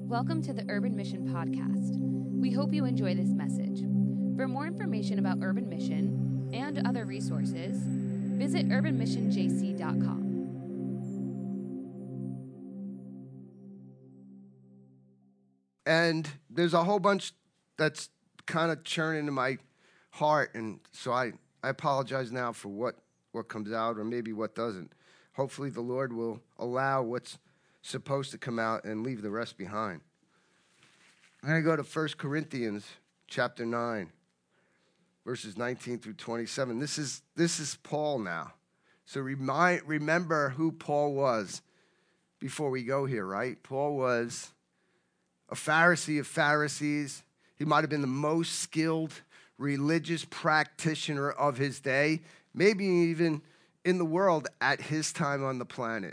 Welcome to the Urban Mission Podcast. We hope you enjoy this message. For more information about Urban Mission and other resources, visit urbanmissionjc.com. And there's a whole bunch that's kind of churning in my heart, and so I apologize now for what comes out or maybe what doesn't. Hopefully the Lord will allow what's supposed to come out and leave the rest behind. I'm going to go to 1 Corinthians chapter 9, verses 19 through 27. This is Paul now. So remember who Paul was before we go here, right? Paul was a Pharisee of Pharisees. He might have been the most skilled religious practitioner of his day, maybe even in the world at his time on the planet.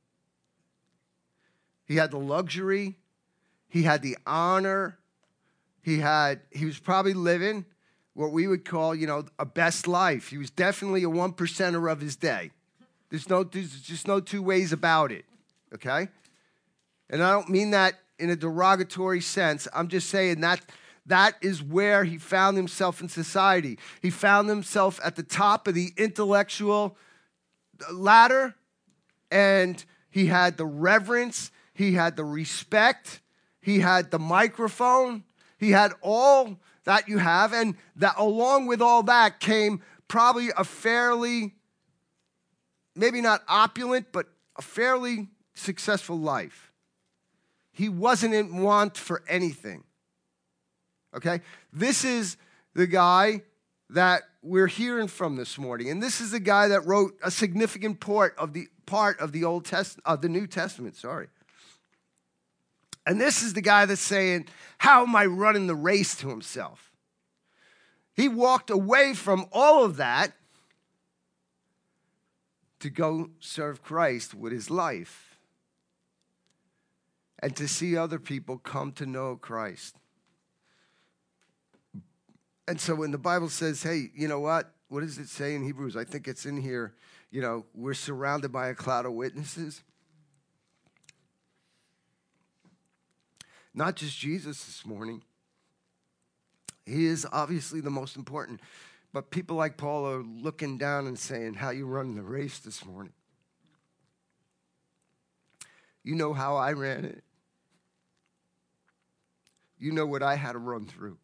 He had the luxury, he had the honor, he was probably living what we would call, a best life. He was definitely a 1%er of his day. There's just no two ways about it, okay? And I don't mean that in a derogatory sense. I'm just saying that is where he found himself in society. He found himself at the top of the intellectual ladder, and he had the reverence, he had the respect, he had the microphone, he had all that you have, and that along with all that came probably a fairly, maybe not opulent, but a fairly successful life. He wasn't in want for anything. Okay? This is the guy that we're hearing from this morning. And this is the guy that wrote a significant part of the New Testament, And this is the guy that's saying, how am I running the race to himself? He walked away from all of that to go serve Christ with his life and to see other people come to know Christ. And so when the Bible says, hey, you know what? What does it say in Hebrews? I think it's in here. We're surrounded by a cloud of witnesses. Not just Jesus this morning. He is obviously the most important. But people like Paul are looking down and saying, how you running the race this morning? You know how I ran it. You know what I had to run through.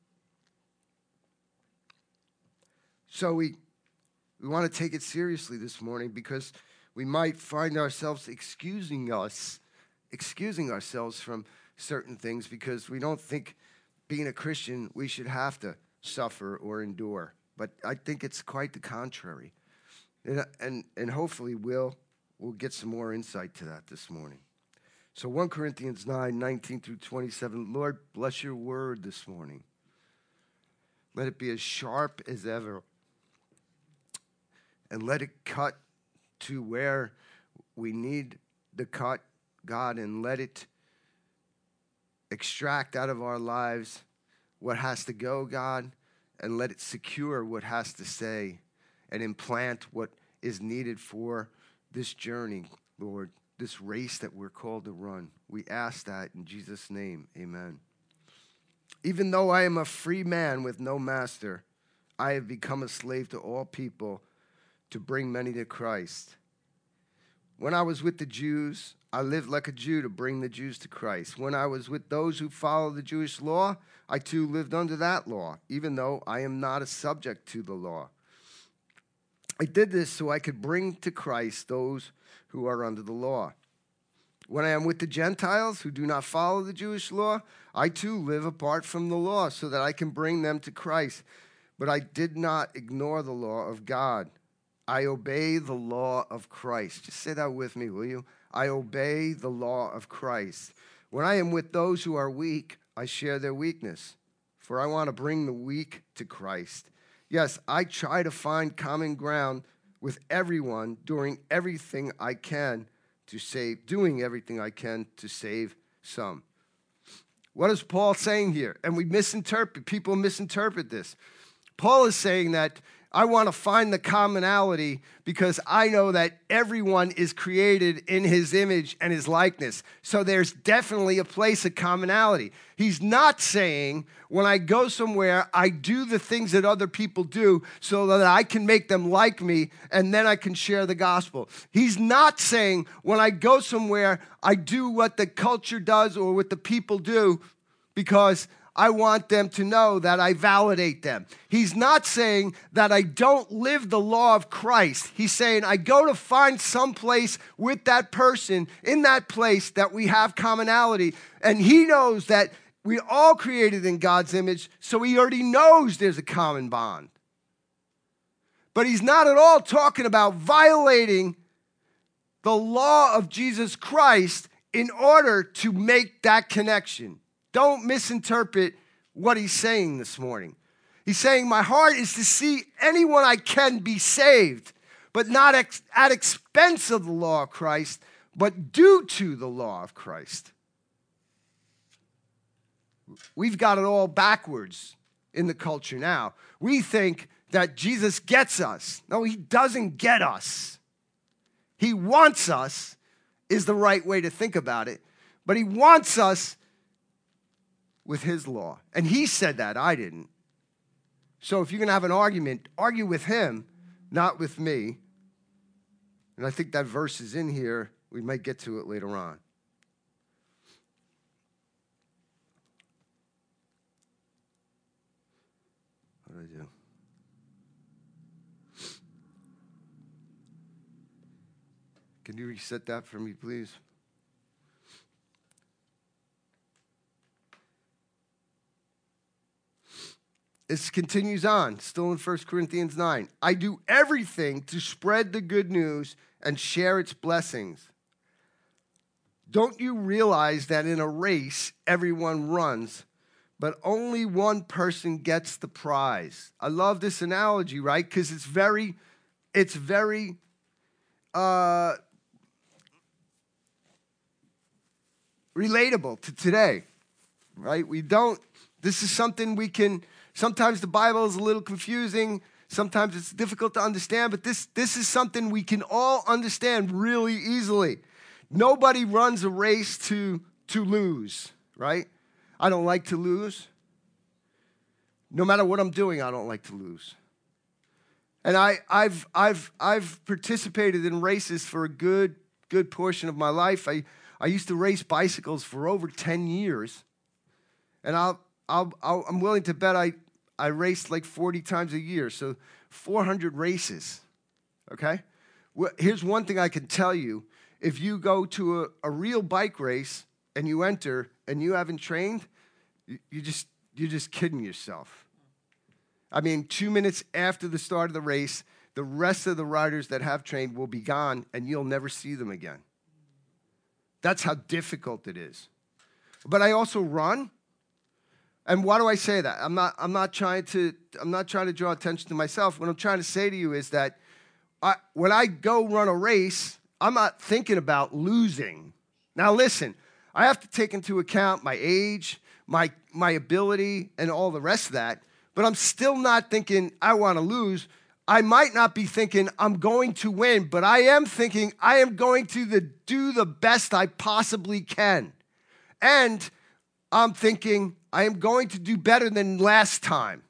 So we want to take it seriously this morning because we might find ourselves excusing ourselves from certain things because we don't think being a Christian we should have to suffer or endure. But I think it's quite the contrary. And hopefully we'll get some more insight to that this morning. So 1 Corinthians 9, 19 through 27. Lord, bless your word this morning. Let it be as sharp as ever. And let it cut to where we need the cut, God, and let it extract out of our lives what has to go, God, and let it secure what has to stay and implant what is needed for this journey, Lord. This race that we're called to run. We ask that in Jesus' name, amen. Even though I am a free man with no master, I have become a slave to all people to bring many to Christ. When I was with the Jews, I lived like a Jew to bring the Jews to Christ. When I was with those who follow the Jewish law, I too lived under that law, even though I am not a subject to the law. I did this so I could bring to Christ those who are under the law. When I am with the Gentiles who do not follow the Jewish law, I too live apart from the law so that I can bring them to Christ. But I did not ignore the law of God. I obey the law of Christ. Just say that with me, will you? I obey the law of Christ. When I am with those who are weak, I share their weakness, for I want to bring the weak to Christ. Yes, I try to find common ground with everyone, doing everything I can to save some. What is Paul saying here? And people misinterpret this. Paul is saying that I want to find the commonality because I know that everyone is created in his image and his likeness. So there's definitely a place of commonality. He's not saying when I go somewhere, I do the things that other people do so that I can make them like me and then I can share the gospel. He's not saying when I go somewhere, I do what the culture does or what the people do because I want them to know that I validate them. He's not saying that I don't live the law of Christ. He's saying I go to find some place with that person in that place that we have commonality. And he knows that we all created in God's image, so he already knows there's a common bond. But he's not at all talking about violating the law of Jesus Christ in order to make that connection. Don't misinterpret what he's saying this morning. He's saying my heart is to see anyone I can be saved, but not at expense of the law of Christ, but due to the law of Christ. We've got it all backwards in the culture now. We think that Jesus gets us. No, he doesn't get us. He wants us is the right way to think about it, but he wants us with his law. And he said that, I didn't. So if you're going to have an argument, argue with him, not with me. And I think that verse is in here. We might get to it later on. What did I do? Can you reset that for me, please? This continues on, still in 1 Corinthians 9. I do everything to spread the good news and share its blessings. Don't you realize that in a race, everyone runs, but only one person gets the prize? I love this analogy, right? Because it's very relatable to today, right? This is something we can. Sometimes the Bible is a little confusing. Sometimes it's difficult to understand, but this is something we can all understand really easily. Nobody runs a race to lose, right? I don't like to lose. No matter what I'm doing, I don't like to lose. And I've participated in races for a good portion of my life. I used to race bicycles for over 10 years, and I'm willing to bet I raced like 40 times a year, so 400 races, okay? Well, here's one thing I can tell you. If you go to a real bike race and you enter and you haven't trained, you're just kidding yourself. I mean, 2 minutes after the start of the race, the rest of the riders that have trained will be gone and you'll never see them again. That's how difficult it is. But I also run. And why do I say that? I'm not trying to draw attention to myself. What I'm trying to say to you is that when I go run a race, I'm not thinking about losing. Now listen, I have to take into account my age, my ability, and all the rest of that. But I'm still not thinking I want to lose. I might not be thinking I'm going to win, but I am thinking I am going to do the best I possibly can. And I'm thinking I am going to do better than last time.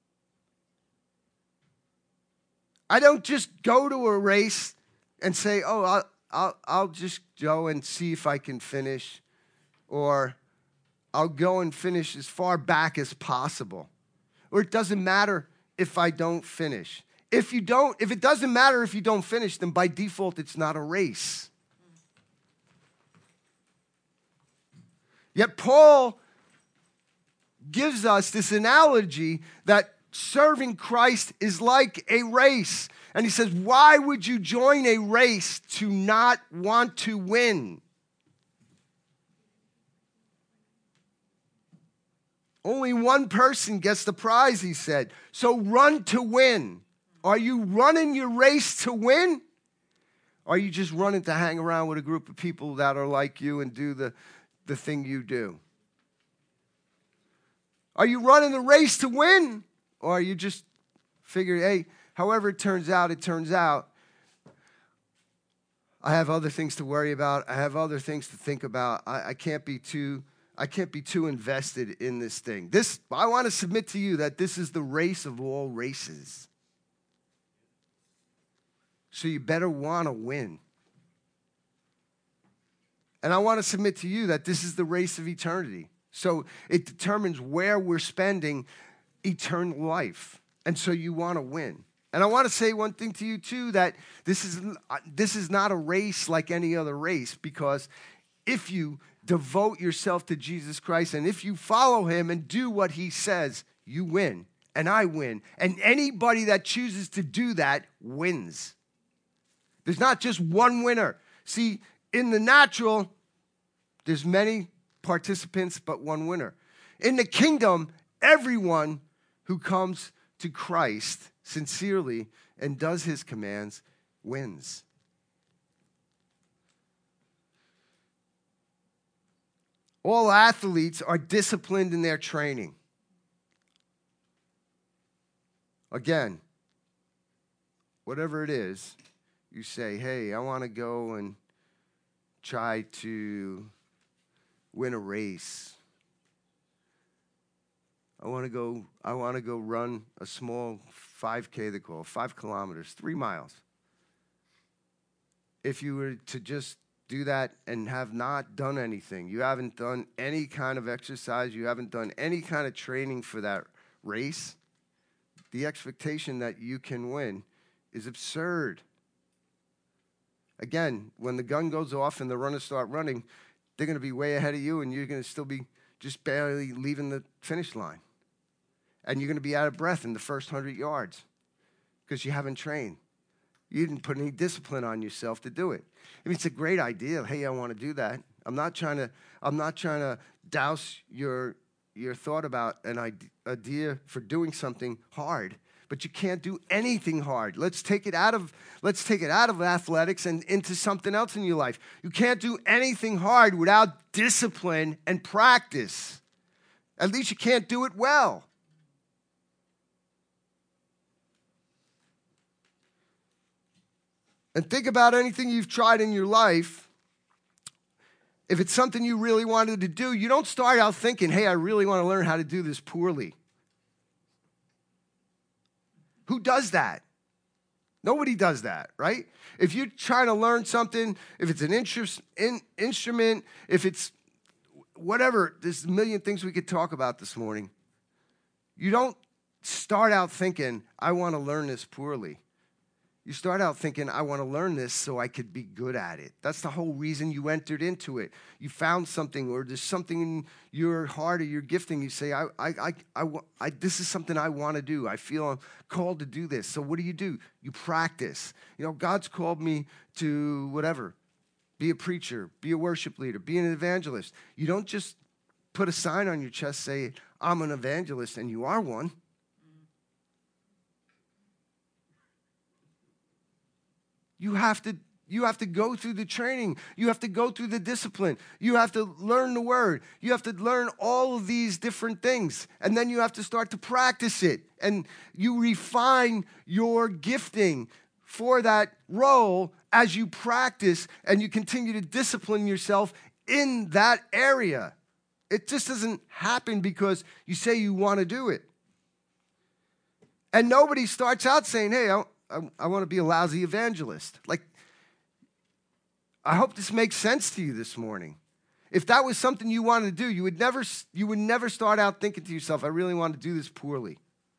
I don't just go to a race and say, oh, I'll just go and see if I can finish, or I'll go and finish as far back as possible. Or it doesn't matter if I don't finish. If it doesn't matter if you don't finish, then by default it's not a race. Yet Paul gives us this analogy that serving Christ is like a race. And he says, why would you join a race to not want to win? Only one person gets the prize, he said. So run to win. Are you running your race to win? Or are you just running to hang around with a group of people that are like you and do the thing you do? Are you running the race to win? Or are you just figuring, hey, however it turns out, it turns out. I have other things to worry about. I have other things to think about. I can't be too invested in this thing. I want to submit to you that this is the race of all races. So you better want to win. And I want to submit to you that this is the race of eternity. So it determines where we're spending eternal life. And so you want to win. And I want to say one thing to you too, that this is not a race like any other race, because if you devote yourself to Jesus Christ and if you follow him and do what he says, you win and I win. And anybody that chooses to do that wins. There's not just one winner. See, in the natural, there's many participants but one winner. In the kingdom, everyone who comes to Christ sincerely and does his commands wins. All athletes are disciplined in their training. Again, whatever it is, you say, hey, I want to go and try to win a race. I want to go run a small 5K, they call it, 5 kilometers, 3 miles. If you were to just do that and have not done anything, you haven't done any kind of exercise, you haven't done any kind of training for that race, the expectation that you can win is absurd. Again, when the gun goes off and the runners start running, they're going to be way ahead of you and you're going to still be just barely leaving the finish line. And you're going to be out of breath in the first 100 yards because you haven't trained. You didn't put any discipline on yourself to do it. I mean, it's a great idea. Hey, I want to do that. I'm not trying to douse your thought about an idea for doing something hard. But you can't do anything hard. Let's take it out of athletics and into something else in your life. You can't do anything hard without discipline and practice. At least you can't do it well. And think about anything you've tried in your life. If it's something you really wanted to do, you don't start out thinking, hey, I really want to learn how to do this poorly. Who does that? Nobody does that, right? If you're trying to learn something, if it's an instrument, if it's whatever, there's a million things we could talk about this morning. You don't start out thinking, I want to learn this poorly. You start out thinking, I want to learn this so I could be good at it. That's the whole reason you entered into it. You found something, or there's something in your heart or your gifting. You say, this is something I want to do. I feel I'm called to do this. So what do? You practice. You know, God's called me to whatever. Be a preacher, be a worship leader, be an evangelist. You don't just put a sign on your chest, say, I'm an evangelist, and you are one. You have to go through the training. You have to go through the discipline. You have to learn the word. You have to learn all of these different things. And then you have to start to practice it. And you refine your gifting for that role as you practice and you continue to discipline yourself in that area. It just doesn't happen because you say you want to do it. And nobody starts out saying, hey, I want to be a lousy evangelist. Like, I hope this makes sense to you this morning. If that was something you wanted to do, you would never start out thinking to yourself, I really want to do this poorly.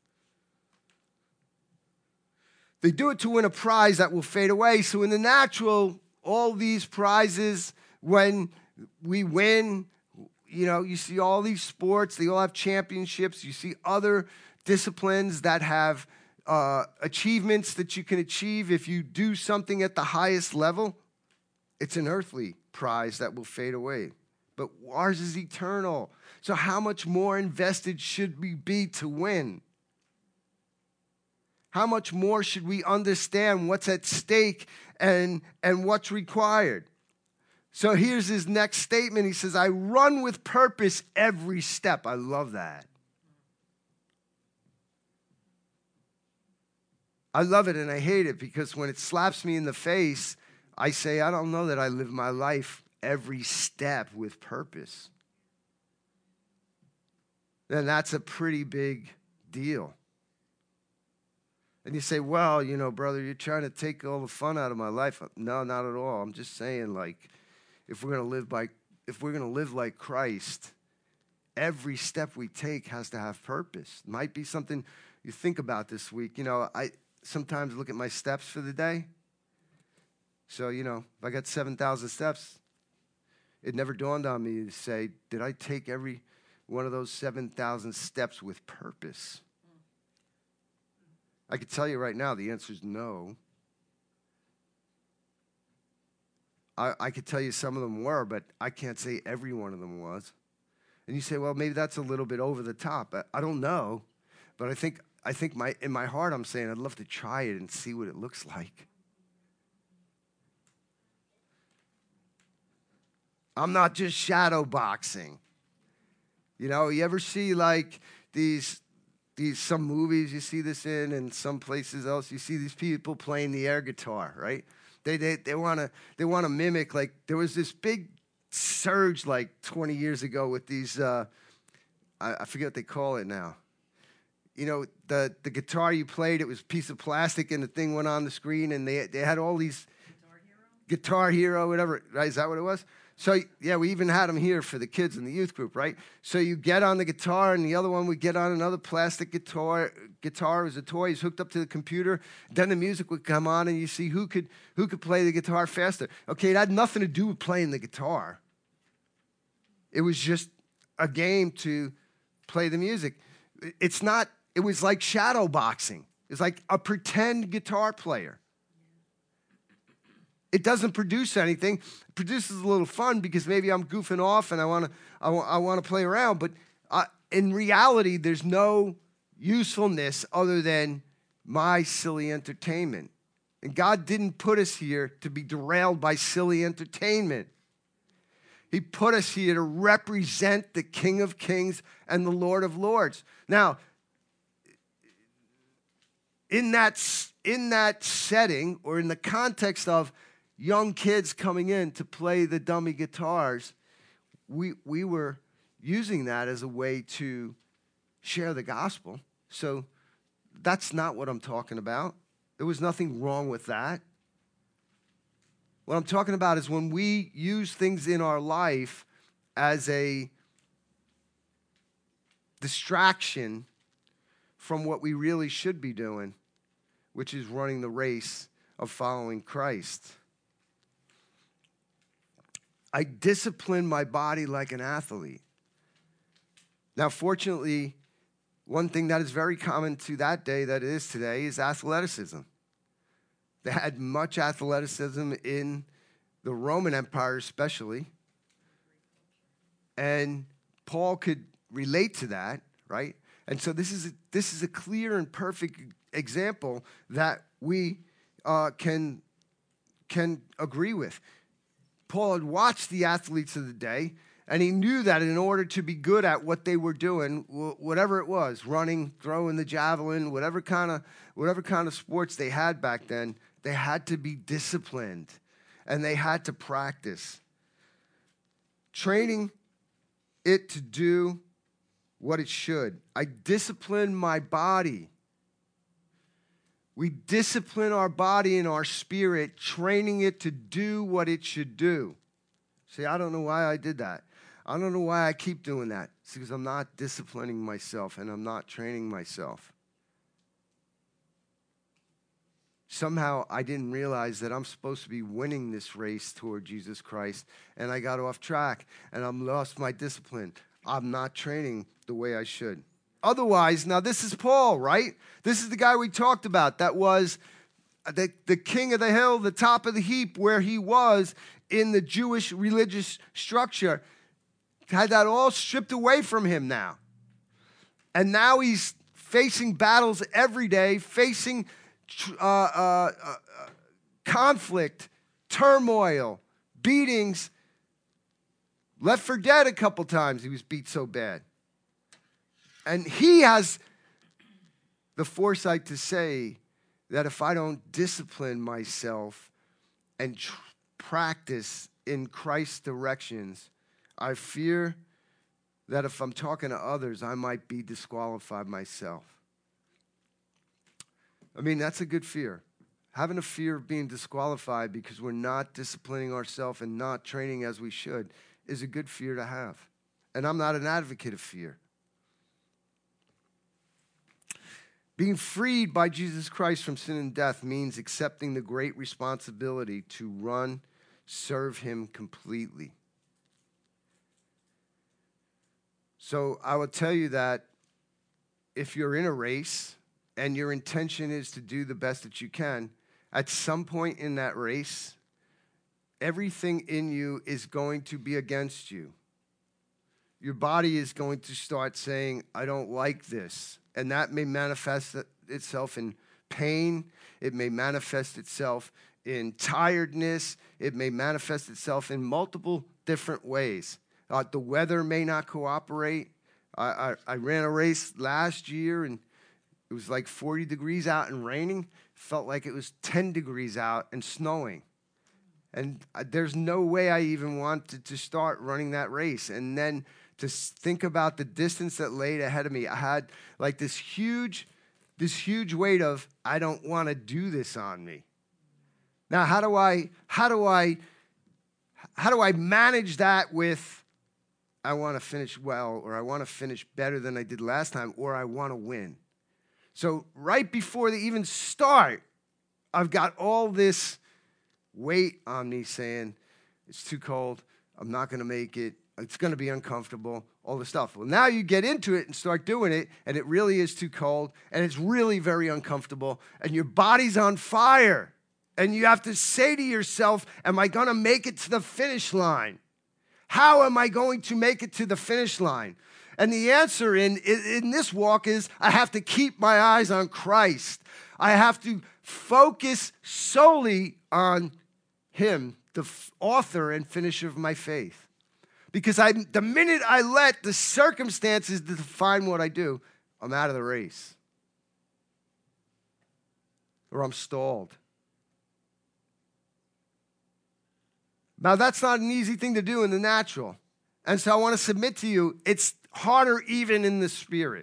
They do it to win a prize that will fade away. So in the natural, all these prizes, when we win, you know, you see all these sports, they all have championships. You see other disciplines that have achievements that you can achieve if you do something at the highest level. It's an earthly prize that will fade away. But ours is eternal. So how much more invested should we be to win? How much more should we understand what's at stake and what's required? So here's his next statement. He says, I run with purpose every step. I love that. I love it and I hate it because when it slaps me in the face, I say, I don't know that I live my life every step with purpose. Then that's a pretty big deal. And you say, well, brother, you're trying to take all the fun out of my life. No, not at all. I'm just saying, if we're going to live like Christ, every step we take has to have purpose. It might be something you think about this week. I sometimes look at my steps for the day. So, if I got 7,000 steps, it never dawned on me to say, did I take every one of those 7,000 steps with purpose? I could tell you right now, the answer is no. I could tell you some of them were, but I can't say every one of them was. And you say, well, maybe that's a little bit over the top. I don't know, but I think in my heart I'm saying I'd love to try it and see what it looks like. I'm not just shadow boxing. You ever see these some movies you see this in, and some places else you see these people playing the air guitar, right? They want to mimic, there was this big surge 20 years ago with these I forget what they call it now. The guitar you played, it was a piece of plastic and the thing went on the screen, and they had all these Guitar Hero, whatever, right? Is that what it was? So, yeah, we even had them here for the kids in the youth group, right? So you get on the guitar, and the other one would get on another plastic guitar. Guitar was a toy. It's hooked up to the computer. Then the music would come on, and you see who could play the guitar faster. Okay, it had nothing to do with playing the guitar. It was just a game to play the music. It was like shadow boxing. It's like a pretend guitar player. It doesn't produce anything. It produces a little fun because maybe I'm goofing off and I want to play around. But in reality, there's no usefulness other than my silly entertainment. And God didn't put us here to be derailed by silly entertainment. He put us here to represent the King of Kings and the Lord of Lords. Now, in that setting, or in the context of young kids coming in to play the dummy guitars, we were using that as a way to share the gospel. So that's not what I'm talking about. There was nothing wrong with that. What I'm talking about is when we use things in our life as a distraction from what we really should be doing, which is running the race of following Christ. I discipline my body like an athlete. Now, fortunately, one thing that is very common to that day that it is today is athleticism. They had much athleticism in the Roman Empire especially. And Paul could relate to that, right? And so this is a clear and perfect example that we can agree with. Paul had watched the athletes of the day, and he knew that in order to be good at what they were doing, whatever it was, running, throwing the javelin, whatever kind of sports they had back then, they had to be disciplined, and they had to practice. Training it to do what it should. I discipline my body. We discipline our body and our spirit, training it to do what it should do. See, I don't know why I did that. I don't know why I keep doing that. It's because I'm not disciplining myself and I'm not training myself. Somehow I didn't realize that I'm supposed to be winning this race toward Jesus Christ, and I got off track and I lost my discipline. I'm not training the way I should. Otherwise, now this is Paul, right? This is the guy we talked about. That was the king of the hill, the top of the heap, where he was in the Jewish religious structure. Had that all stripped away from him now. And now he's facing battles every day, facing conflict, turmoil, beatings. Left for dead a couple times. He was beat so bad. And he has the foresight to say that if I don't discipline myself and practice in Christ's directions, I fear that if I'm talking to others, I might be disqualified myself. I mean, that's a good fear. Having a fear of being disqualified because we're not disciplining ourselves and not training as we should is a good fear to have. And I'm not an advocate of fear. Being freed by Jesus Christ from sin and death means accepting the great responsibility to serve him completely. So I will tell you that if you're in a race and your intention is to do the best that you can, at some point in that race, everything in you is going to be against you. Your body is going to start saying, I don't like this. And that may manifest itself in pain. It may manifest itself in tiredness. It may manifest itself in multiple different ways. The weather may not cooperate. I ran a race last year, and it was like 40 degrees out and raining. Felt like it was 10 degrees out and snowing. And there's no way I even wanted to start running that race. And then to think about the distance that laid ahead of me, I had like this huge weight of, I don't want to do this on me. Now, how do I manage that with, I want to finish well, or I want to finish better than I did last time, or I want to win? So right before they even start, I've got all this weight on me saying, it's too cold, I'm not going to make it, it's going to be uncomfortable, all this stuff. Well, now you get into it and start doing it, and it really is too cold, and it's really very uncomfortable, and your body's on fire, and you have to say to yourself, am I going to make it to the finish line? How am I going to make it to the finish line? And the answer in this walk is I have to keep my eyes on Christ. I have to focus solely on him, the author and finisher of my faith. Because the minute I let the circumstances define what I do, I'm out of the race. Or I'm stalled. Now, that's not an easy thing to do in the natural. And so I want to submit to you, it's harder even in the spirit.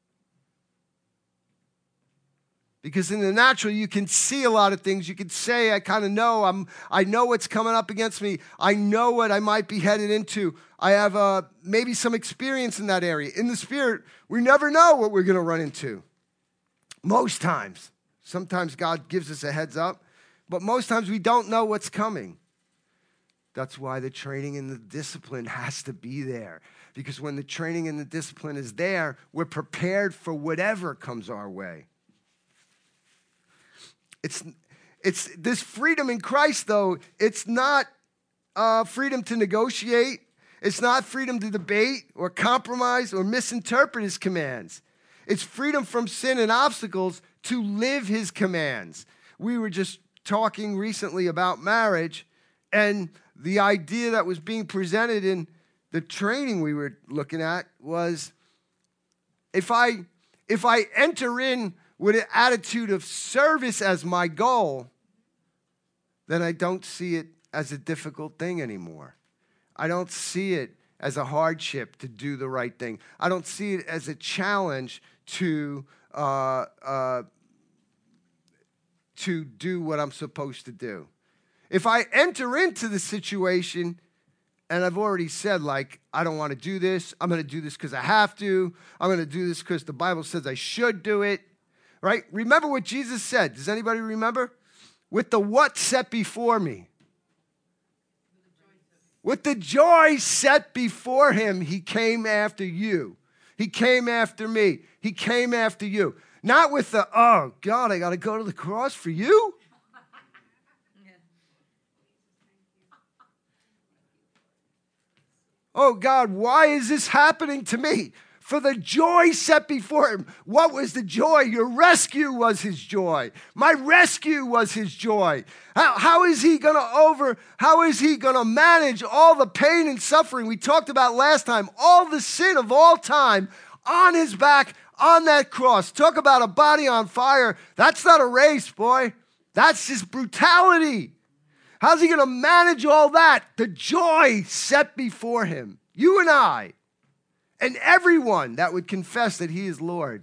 Because in the natural, you can see a lot of things. You can say, I kind of know. I know what's coming up against me. I know what I might be headed into. I have maybe some experience in that area. In the spirit, we never know what we're going to run into. Most times. Sometimes God gives us a heads up. But most times we don't know what's coming. That's why the training and the discipline has to be there. Because when the training and the discipline is there, we're prepared for whatever comes our way. It's this freedom in Christ, though. It's not freedom to negotiate. It's not freedom to debate or compromise or misinterpret his commands. It's freedom from sin and obstacles to live his commands. We were just talking recently about marriage, and the idea that was being presented in the training we were looking at was, if I enter in with an attitude of service as my goal, then I don't see it as a difficult thing anymore. I don't see it as a hardship to do the right thing. I don't see it as a challenge to do what I'm supposed to do. If I enter into the situation, and I've already said, like, I don't want to do this. I'm going to do this because I have to. I'm going to do this because the Bible says I should do it. Right? Remember what Jesus said. Does anybody remember? With the what set before me? With the joy set before him, he came after you. He came after me. He came after you. Not with the, oh, God, I got to go to the cross for you? Oh, God, why is this happening to me? For the joy set before him. What was the joy? Your rescue was his joy. My rescue was his joy. How is he going to manage all the pain and suffering we talked about last time? All the sin of all time on his back, on that cross. Talk about a body on fire. That's not a race, boy. That's just brutality. How's he going to manage all that? The joy set before him. You and I, and everyone that would confess that he is Lord,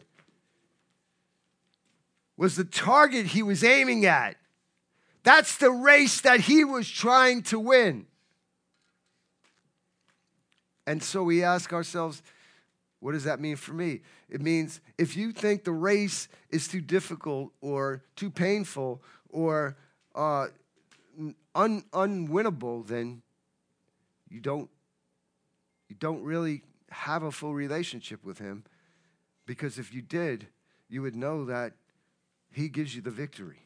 was the target he was aiming at. That's the race that he was trying to win. And so we ask ourselves, what does that mean for me? It means if you think the race is too difficult or too painful or unwinnable, then you don't really have a full relationship with him, because if you did, you would know that he gives you the victory.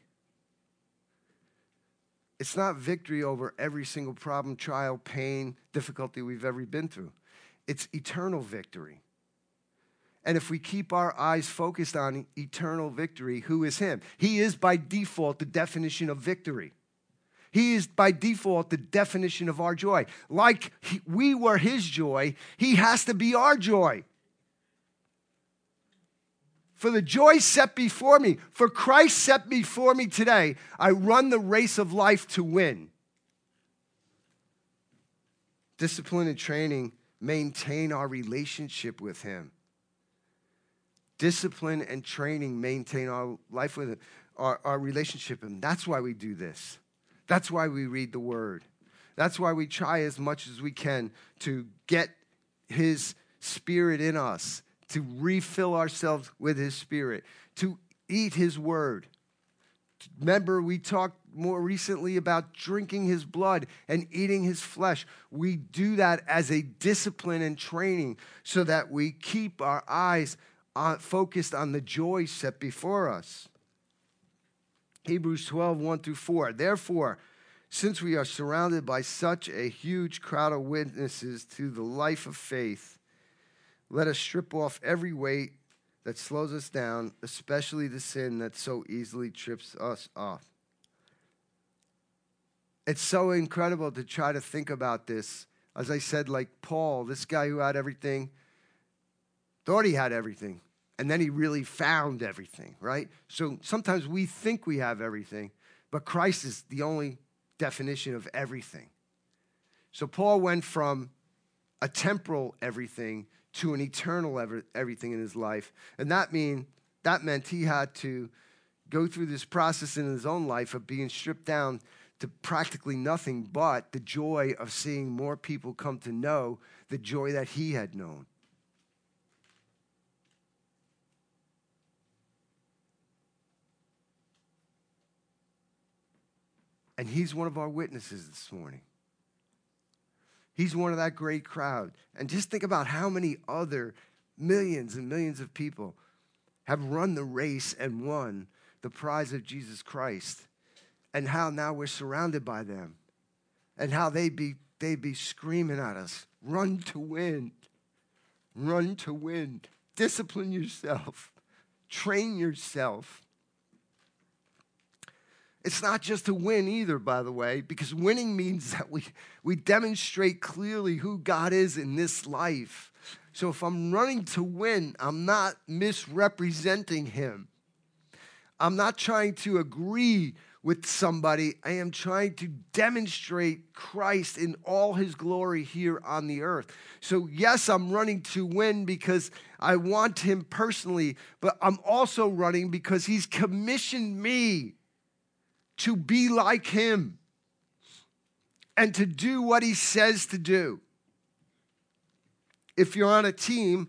It's not victory over every single problem, trial, pain, difficulty we've ever been through. It's eternal victory. And if we keep our eyes focused on eternal victory, who is him? He is by default the definition of victory. He is by default the definition of our joy. Like we were his joy, he has to be our joy. For the joy set before me, for Christ set before me today, I run the race of life to win. Discipline and training maintain our relationship with him. Discipline and training maintain our life with him, our relationship with him. That's why we do this. That's why we read the word. That's why we try as much as we can to get his spirit in us, to refill ourselves with his spirit, to eat his word. Remember, we talked more recently about drinking his blood and eating his flesh. We do that as a discipline and training so that we keep our eyes focused on the joy set before us. Hebrews 12, 1-4. Therefore, since we are surrounded by such a huge crowd of witnesses to the life of faith, let us strip off every weight that slows us down, especially the sin that so easily trips us up. It's so incredible to try to think about this. As I said, like Paul, this guy who had everything, thought he had everything, and then he really found everything, right? So sometimes we think we have everything, but Christ is the only definition of everything. So Paul went from a temporal everything to an eternal everything in his life. And that meant he had to go through this process in his own life of being stripped down to practically nothing but the joy of seeing more people come to know the joy that he had known. And he's one of our witnesses this morning. He's one of that great crowd. And just think about how many other millions and millions of people have run the race and won the prize of Jesus Christ. And how now we're surrounded by them. And how they'd be screaming at us, run to win. Run to win. Discipline yourself. Train yourself. It's not just to win either, by the way, because winning means that we demonstrate clearly who God is in this life. So if I'm running to win, I'm not misrepresenting him. I'm not trying to agree with somebody. I am trying to demonstrate Christ in all his glory here on the earth. So yes, I'm running to win because I want him personally, but I'm also running because he's commissioned me to be like him and to do what he says to do. If you're on a team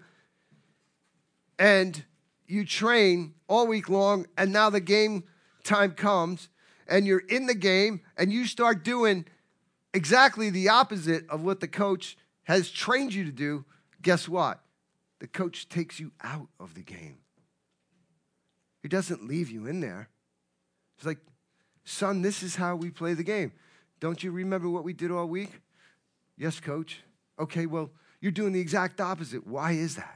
and you train all week long and now the game time comes and you're in the game and you start doing exactly the opposite of what the coach has trained you to do, guess what? The coach takes you out of the game. He doesn't leave you in there. It's like, son, this is how we play the game. Don't you remember what we did all week? Yes, coach. Okay, well, you're doing the exact opposite. Why is that?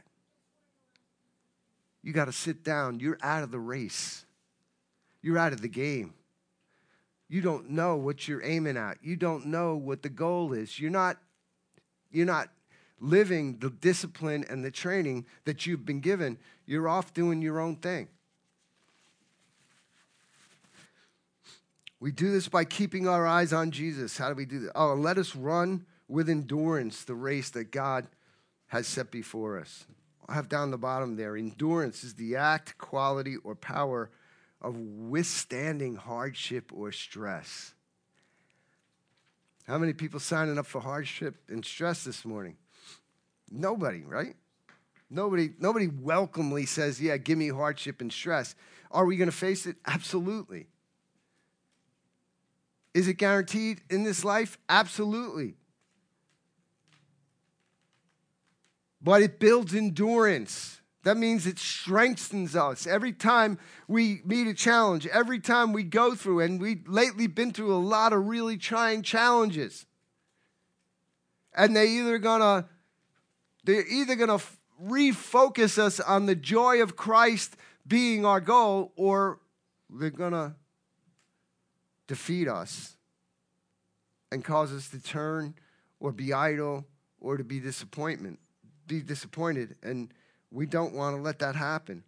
You got to sit down. You're out of the race. You're out of the game. You don't know what you're aiming at. You don't know what the goal is. You're not living the discipline and the training that you've been given, you're off doing your own thing. We do this by keeping our eyes on Jesus. How do we do that? Oh, let us run with endurance the race that God has set before us. I have down the bottom there, endurance is the act, quality, or power of withstanding hardship or stress. How many people signing up for hardship and stress this morning? Nobody, right? Nobody welcomely says, yeah, give me hardship and stress. Are we going to face it? Absolutely. Is it guaranteed in this life? Absolutely. But it builds endurance. That means it strengthens us. Every time we meet a challenge, every time we go through, and we've lately been through a lot of really trying challenges. And they're either gonna refocus us on the joy of Christ being our goal, or they're gonna defeat us and cause us to turn or be idle or to be disappointed. And we don't want to let that happen.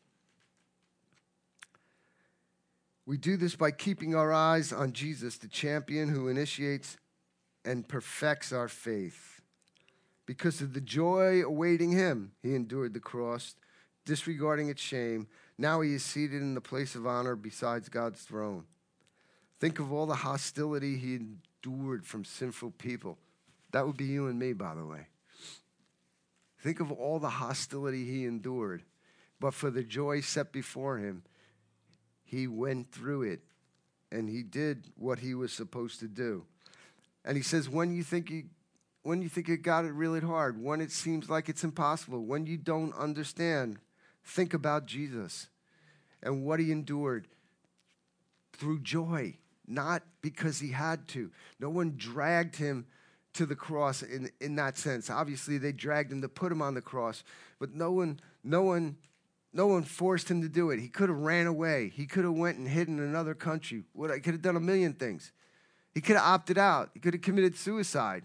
We do this by keeping our eyes on Jesus, the champion who initiates and perfects our faith. Because of the joy awaiting him, he endured the cross, disregarding its shame. Now he is seated in the place of honor beside God's throne. Think of all the hostility he endured from sinful people. That would be you and me, by the way. Think of all the hostility he endured. But for the joy set before him, he went through it. And he did what he was supposed to do. And he says, when you think you got it really hard, when it seems like it's impossible, when you don't understand, think about Jesus and what he endured through joy. Not because he had to. No one dragged him to the cross in that sense. Obviously, they dragged him to put him on the cross, but no one forced him to do it. He could have ran away. He could have went and hid in another country. He could have done a million things. He could have opted out. He could have committed suicide.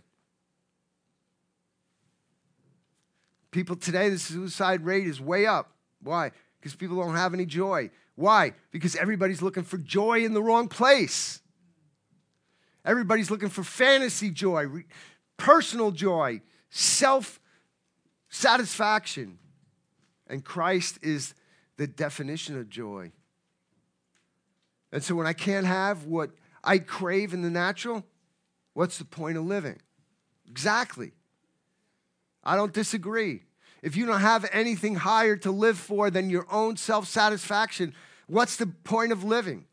People today, the suicide rate is way up. Why? Because people don't have any joy. Why? Because everybody's looking for joy in the wrong place. Everybody's looking for fantasy joy, personal joy, self-satisfaction. And Christ is the definition of joy. And so when I can't have what I crave in the natural, what's the point of living? Exactly. I don't disagree. If you don't have anything higher to live for than your own self-satisfaction, what's the point of living?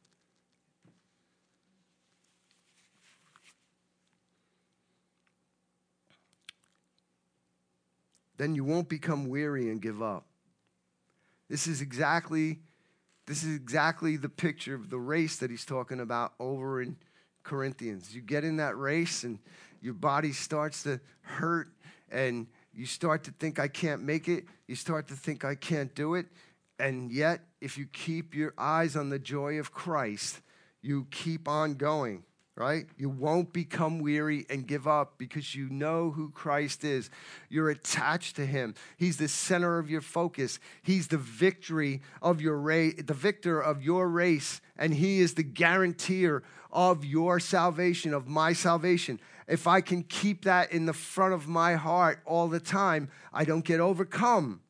Then you won't become weary and give up. This is exactly the picture of the race that he's talking about over in Corinthians. You get in that race and your body starts to hurt and you start to think, I can't make it. You start to think, I can't do it. And yet, if you keep your eyes on the joy of Christ, you keep on going, right? You won't become weary and give up because you know who Christ is. You're attached to him. He's the center of your focus. He's the victor of your race, and he is the guarantor of your salvation, of my salvation. If I can keep that in the front of my heart all the time, I don't get overcome.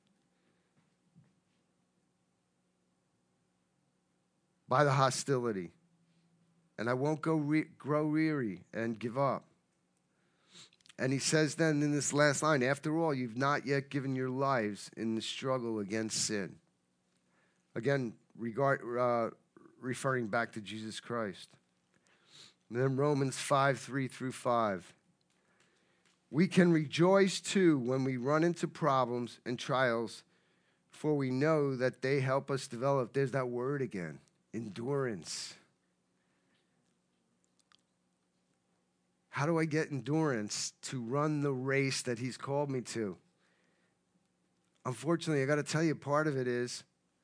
By the hostility. And I won't grow weary and give up. And he says then in this last line, after all, you've not yet given your lives in the struggle against sin. Again, referring back to Jesus Christ. And then Romans 5:3-5. We can rejoice too when we run into problems and trials, for we know that they help us develop. There's that word again, endurance. How do I get endurance to run the race that he's called me to? Unfortunately, I got to tell you, part of it is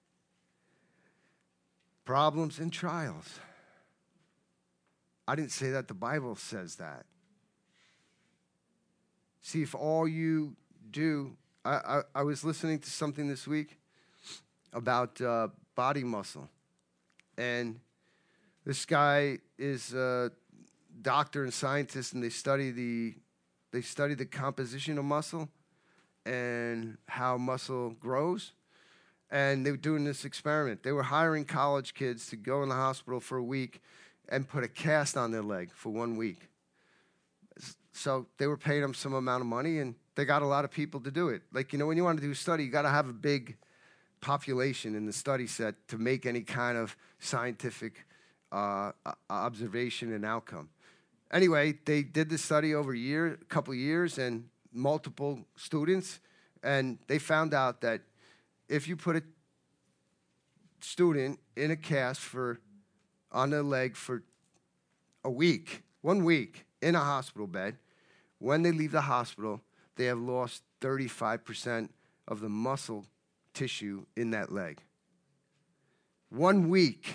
problems and trials. I didn't say that. The Bible says that. See if all you do, I was listening to something this week about body muscle. And this guy is a doctor and scientist, and they study the composition of muscle and how muscle grows. And they were doing this experiment. They were hiring college kids to go in the hospital for a week and put a cast on their leg for 1 week. So they were paying them some amount of money, and they got a lot of people to do it. Like, when you want to do a study, you got to have a big population in the study set to make any kind of scientific observation and outcome. Anyway, they did this study over a couple of years, and multiple students, and they found out that if you put a student in a cast on their leg for a week, 1 week, in a hospital bed, when they leave the hospital, they have lost 35% of the muscle tissue in that leg. 1 week.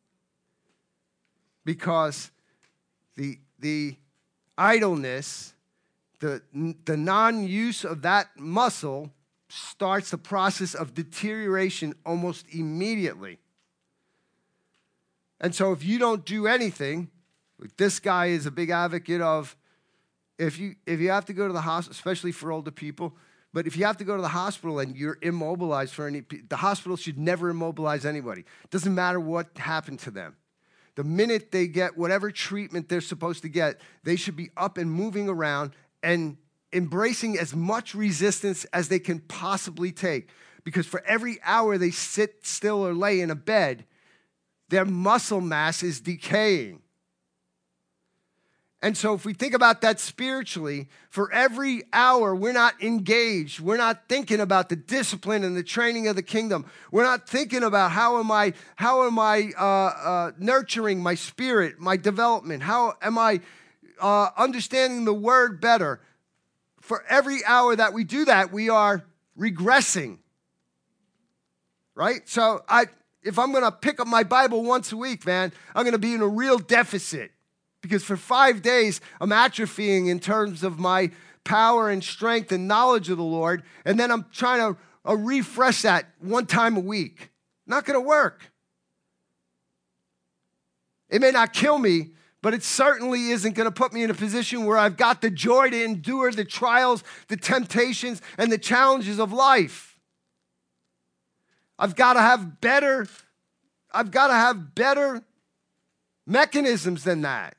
Because the idleness, the non-use of that muscle starts the process of deterioration almost immediately. And so if you don't do anything, this guy is a big advocate of if you have to go to the hospital, especially for older people, but if you have to go to the hospital and you're immobilized the hospital should never immobilize anybody. Doesn't matter what happened to them. The minute they get whatever treatment they're supposed to get, they should be up and moving around and embracing as much resistance as they can possibly take. Because for every hour they sit still or lay in a bed, their muscle mass is decaying. And so if we think about that spiritually, for every hour we're not engaged, we're not thinking about the discipline and the training of the kingdom. We're not thinking about how am I nurturing my spirit, my development? How am I understanding the word better? For every hour that we do that, we are regressing, right? So if I'm going to pick up my Bible once a week, man, I'm going to be in a real deficit. Because for 5 days, I'm atrophying in terms of my power and strength and knowledge of the Lord. And then I'm trying to refresh that 1 time a week. Not going to work. It may not kill me, but it certainly isn't going to put me in a position where I've got the joy to endure the trials, the temptations, and the challenges of life. I've got to have better mechanisms than that.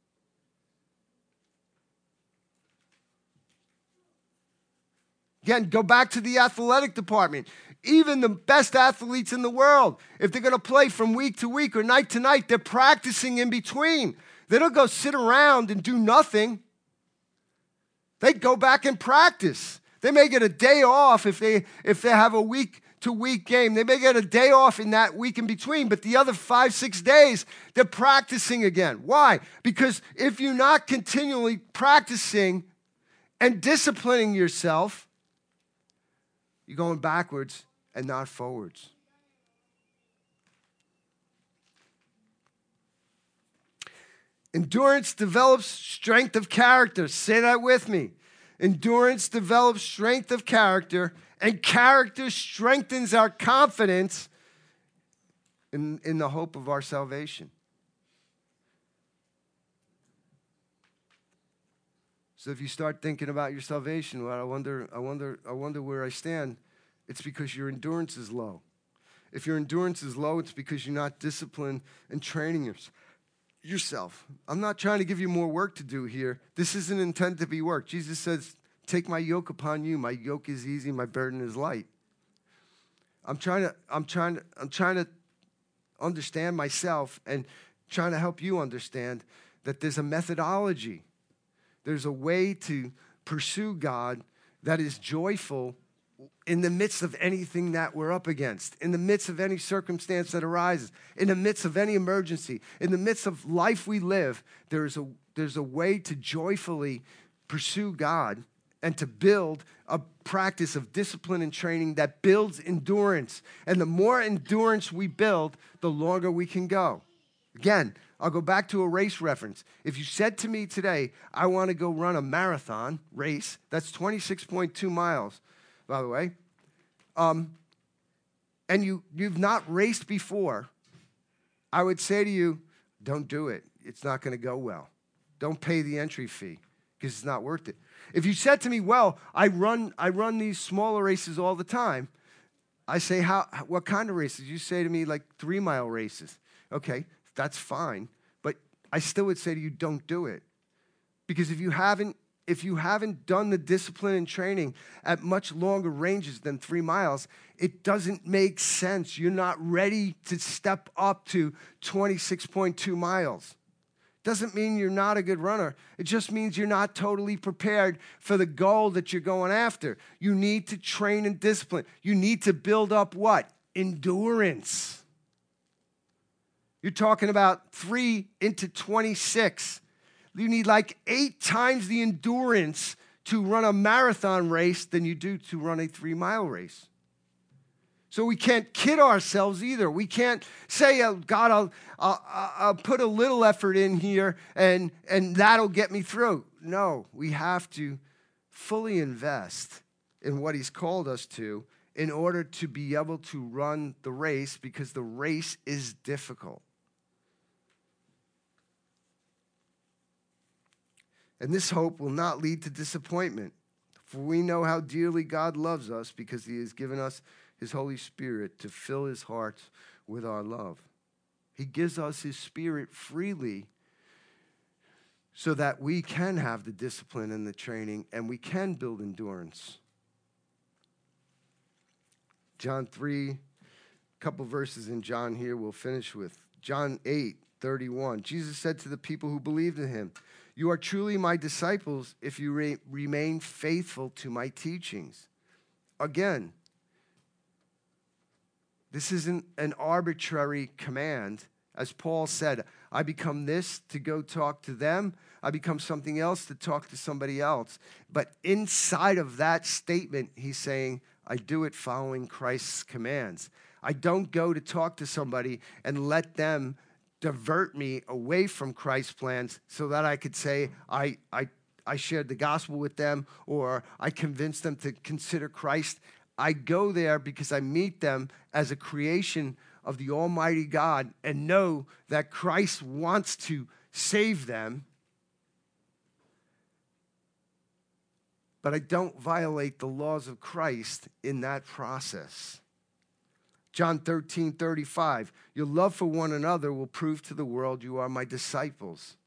Again, go back to the athletic department. Even the best athletes in the world, if they're going to play from week to week or night to night, they're practicing in between. They don't go sit around and do nothing. They go back and practice. They may get a day off if they have a week-to-week game. They may get a day off in that week in between, but the other 5-6 days, they're practicing again. Why? Because if you're not continually practicing and disciplining yourself, you're going backwards and not forwards. Endurance develops strength of character. Say that with me. Endurance develops strength of character, and character strengthens our confidence in the hope of our salvation. So if you start thinking about your salvation, well, I wonder where I stand. It's because your endurance is low. If your endurance is low, it's because you're not disciplined and training yourself. I'm not trying to give you more work to do here. This isn't intended to be work. Jesus says, "Take my yoke upon you. My yoke is easy, my burden is light." I'm trying to understand myself and trying to help you understand that there's a methodology. There's a way to pursue God that is joyful in the midst of anything that we're up against, in the midst of any circumstance that arises, in the midst of any emergency, in the midst of life we live. There's a way to joyfully pursue God and to build a practice of discipline and training that builds endurance. And the more endurance we build, the longer we can go. Again, I'll go back to a race reference. If you said to me today, I want to go run a marathon race, that's 26.2 miles, by the way, and you've not raced before, I would say to you, don't do it. It's not going to go well. Don't pay the entry fee because it's not worth it. If you said to me, well, I run these smaller races all the time, I say, what kind of races? You say to me, like 3-mile races. Okay, that's fine. But I still would say to you, don't do it. Because if you haven't done the discipline and training at much longer ranges than 3 miles, it doesn't make sense. You're not ready to step up to 26.2 miles. Doesn't mean you're not a good runner. It just means you're not totally prepared for the goal that you're going after. You need to train and discipline. You need to build up what? Endurance. You're talking about 3 into 26. You need like 8 times the endurance to run a marathon race than you do to run a 3-mile race. So we can't kid ourselves either. We can't say, oh, God, I'll put a little effort in here and that'll get me through. No, we have to fully invest in what he's called us to in order to be able to run the race, because the race is difficult. And this hope will not lead to disappointment, for we know how dearly God loves us because he has given us his Holy Spirit to fill his hearts with our love. He gives us his Spirit freely so that we can have the discipline and the training and we can build endurance. John 3, a couple verses in John here we'll finish with. John 8:31. Jesus said to the people who believed in him, "You are truly my disciples if you remain faithful to my teachings." Again, this isn't an arbitrary command. As Paul said, I become this to go talk to them. I become something else to talk to somebody else. But inside of that statement, he's saying, I do it following Christ's commands. I don't go to talk to somebody and let them divert me away from Christ's plans so that I could say I shared the gospel with them or I convinced them to consider Christ. I go there because I meet them as a creation of the Almighty God and know that Christ wants to save them. But I don't violate the laws of Christ in that process. John 13:35, your love for one another will prove to the world you are my disciples.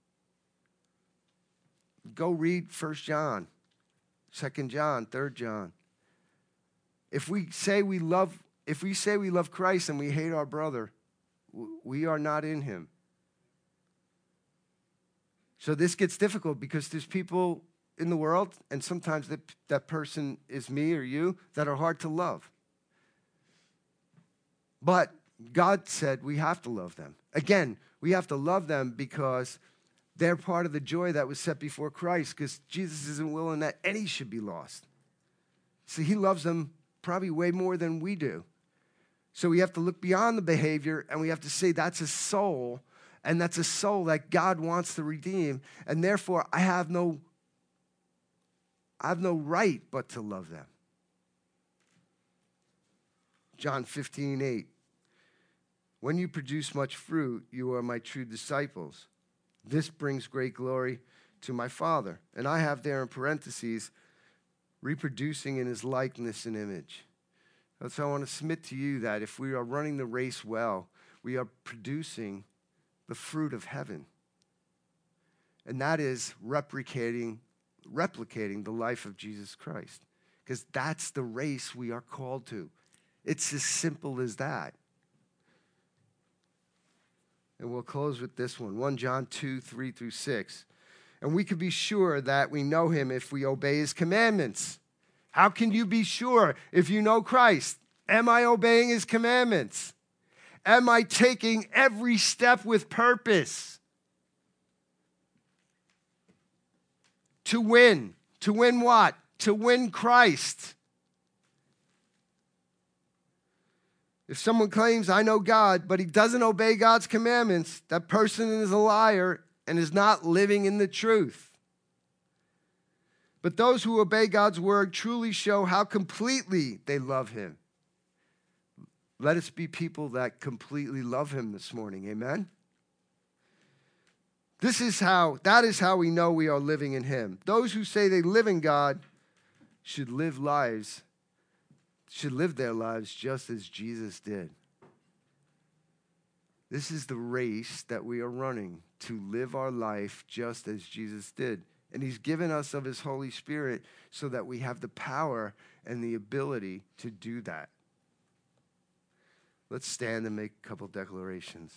Go read 1 John, 2 John, 3 John. If we say we love Christ and we hate our brother, we are not in him. So this gets difficult because there's people in the world, and sometimes that person is me or you, that are hard to love. But God said we have to love them. Again, we have to love them because they're part of the joy that was set before Christ, because Jesus isn't willing that any should be lost. So he loves them probably way more than we do. So we have to look beyond the behavior and we have to say that's a soul, and that's a soul that God wants to redeem, and therefore I have no right but to love them. John 15:8. When you produce much fruit, you are my true disciples. This brings great glory to my Father. And I have there in parentheses, reproducing in his likeness and image. So I want to submit to you that if we are running the race well, we are producing the fruit of heaven. And that is replicating the life of Jesus Christ. Because that's the race we are called to. It's as simple as that. And we'll close with this one, 1 John 2:3-6. And we can be sure that we know him if we obey his commandments. How can you be sure if you know Christ? Am I obeying his commandments? Am I taking every step with purpose? To win. To win what? To win Christ. If someone claims, I know God, but he doesn't obey God's commandments, that person is a liar and is not living in the truth. But those who obey God's word truly show how completely they love him. Let us be people that completely love him this morning. Amen? That is how we know we are living in him. Those who say they live in God should live their lives just as Jesus did. This is the race that we are running, to live our life just as Jesus did. And he's given us of his Holy Spirit so that we have the power and the ability to do that. Let's stand and make a couple declarations.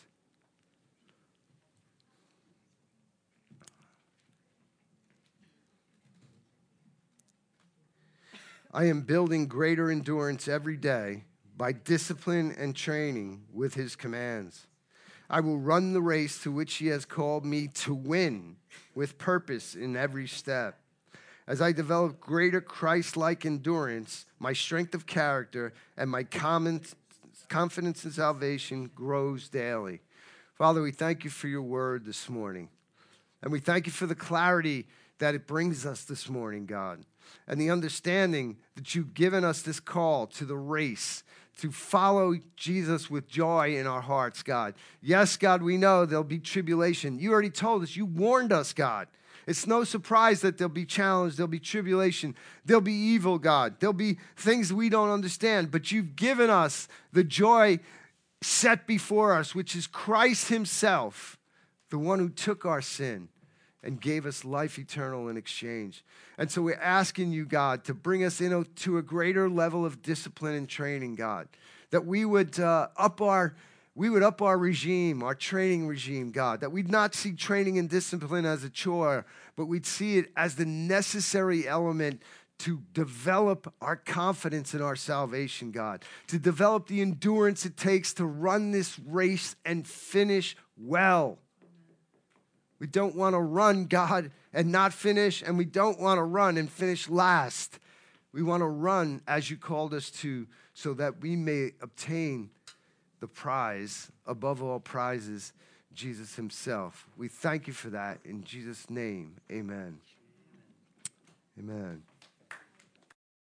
I am building greater endurance every day by discipline and training with his commands. I will run the race to which he has called me to win with purpose in every step. As I develop greater Christ-like endurance, my strength of character and my confidence in salvation grows daily. Father, we thank you for your word this morning. And we thank you for the clarity that it brings us this morning, God, and the understanding that you've given us this call to the race, to follow Jesus with joy in our hearts, God. Yes, God, we know there'll be tribulation. You already told us. You warned us, God. It's no surprise that there'll be challenge, there'll be tribulation, there'll be evil, God. There'll be things we don't understand, but you've given us the joy set before us, which is Christ himself, the one who took our sin and gave us life eternal in exchange. And so we're asking you, God, to bring us into a greater level of discipline and training, God, that we would up our regime, our training regime, God, that we'd not see training and discipline as a chore, but we'd see it as the necessary element to develop our confidence in our salvation, God, to develop the endurance it takes to run this race and finish well. We don't want to run, God, and not finish, and we don't want to run and finish last. We want to run as you called us to, so that we may obtain the prize, above all prizes, Jesus himself. We thank you for that. In Jesus' name, amen. Amen.